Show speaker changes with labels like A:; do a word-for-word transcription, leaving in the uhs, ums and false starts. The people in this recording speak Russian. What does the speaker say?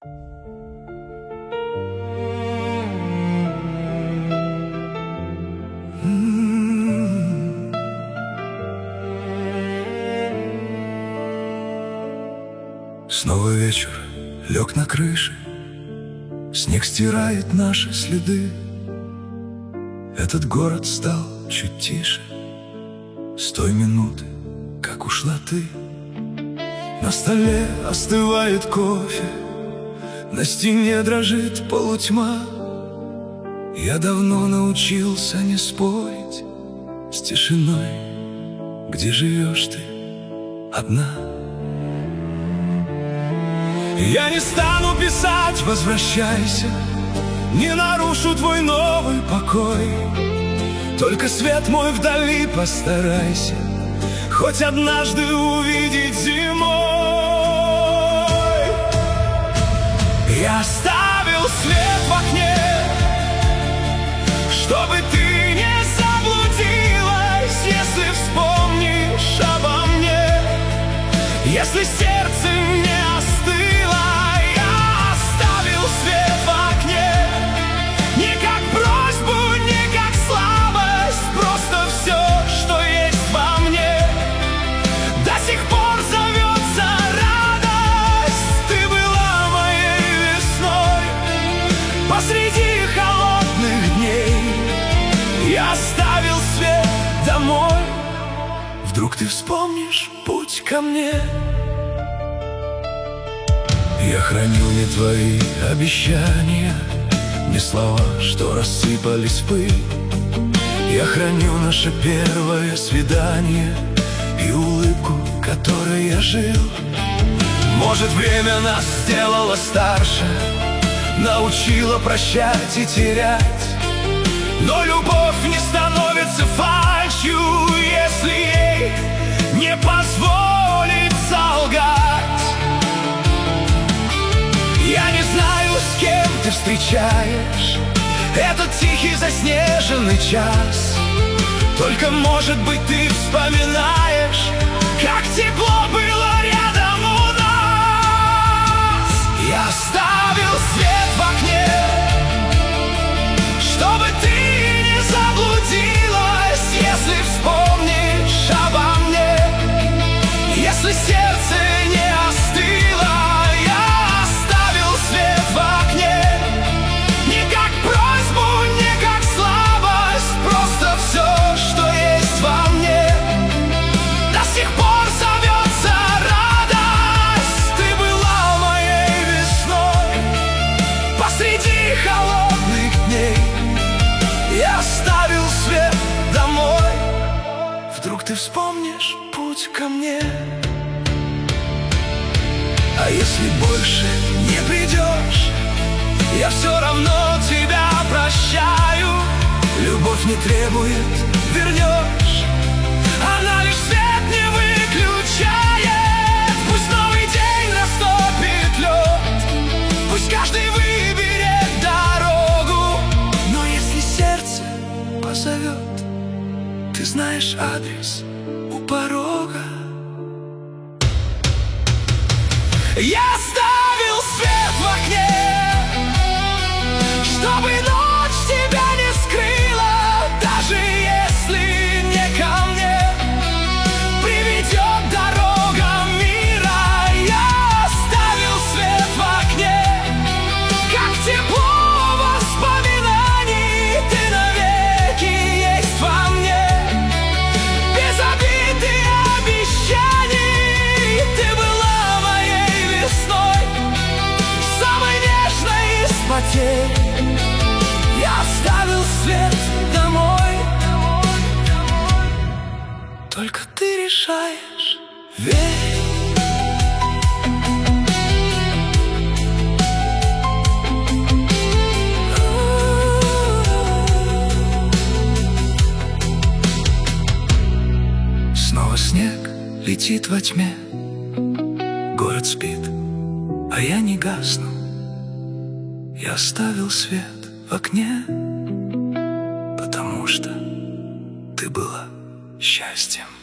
A: Снова вечер лег на крыше, снег стирает наши следы. Этот город стал чуть тише с той минуты, как ушла ты. На столе остывает кофе, на стене дрожит полутьма. Я давно научился не спорить с тишиной, где живешь ты одна. Я не стану писать «возвращайся», не нарушу твой новый покой. Только свет мой вдали постарайся хоть однажды увидеть зимой. Я оставил свет в окне, чтобы ты не заблудилась, если вспомнишь обо мне, если сердце не остыло. Я оставил свет в окне, не как просьбу, не как слабость, просто все, что есть во мне, до сих пор зовется радость. Ты была моей весной посреди холодных дней. Я оставил свет домой, вдруг ты вспомнишь путь ко мне. Я храню не твои обещания, не слова, что рассыпались в пыль. Я храню наше первое свидание и улыбку, которой я жил. Может, время нас сделало старше, научило прощать и терять, но любовь не становится фальшью, если ей не позволить солгать. Я не знаю, с кем ты встречаешь этот тихий заснеженный час, только, может быть, ты вспоминаешь, как тепло было рядом у нас. Я оставил свет в окне, чтобы ты не заблудилась, если вспомнишь обо мне, если сердце не остыло. Я оставил свет в окне, не как просьбу, не как слабость, просто все, что есть во мне, до сих пор зовется радость. Ты была моей весной посреди холодных дней. Я оставил свет домой, вдруг ты вспомнишь путь ко мне. А если больше не придешь, я все равно тебя прощаю. Любовь не требует, вернешь, она лишь свет не выключает. Пусть новый день наступит лед, пусть каждый выберет дорогу, но если сердце позовет, ты знаешь адрес у порога. Я оставил свет в окне, чтобы ночь тебя не скрыла, даже если не ко мне приведет дорога мира. Я оставил свет в окне, как тепло воспоминаний, ты навеки есть во мне, без обид и обещаний. Ты была моей весной, самой нежной из потерь. Я оставил свет домой, только ты решаешь, верь. Снова снег летит во тьме, город спит, а я не гасну. Я оставил свет в окне, потому что ты была счастьем.